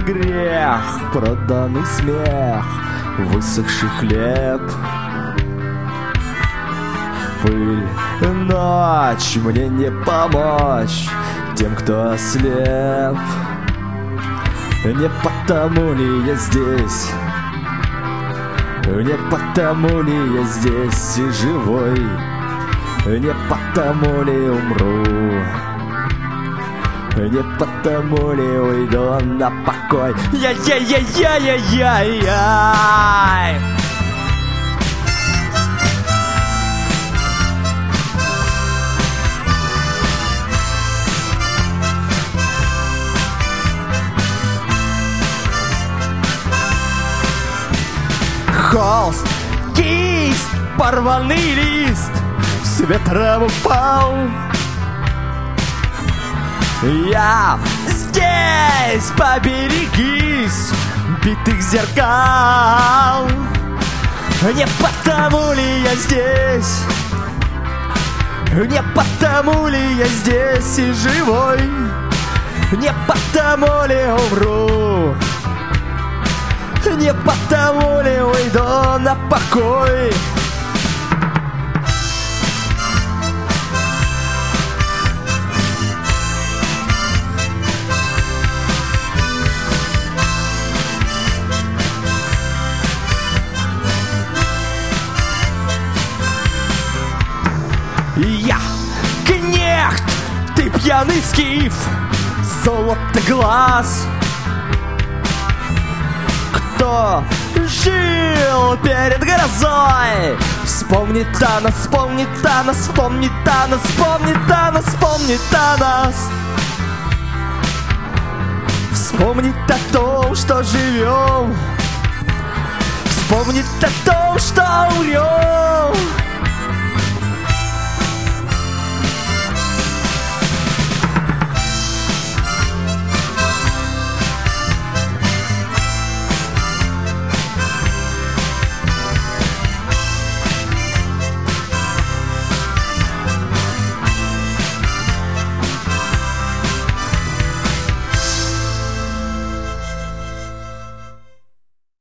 грех, проданный смех, высохший хлеб. Пыль, ночь, мне не помочь тем, кто ослеп. Не потому ли я здесь, не потому ли я здесь и живой, не потому ли умру, не потому ли уйду на покой. Яй-яй-яй-яй-яй-яй. Холст, кисть, порванный лист с ветром упал. Я здесь, поберегись битых зеркал. Не потому ли я здесь, не потому ли я здесь и живой, не потому ли умру, не потому ли уйду на покой. Я кнехт, ты пьяный скиф, золото глаз. Кто жил перед грозой? Вспомни Танос, вспомни Танос, вспомни Танос, вспомни Танос, вспомни Танос. Вспомнить о том, что живем, вспомнить о том, что умрем.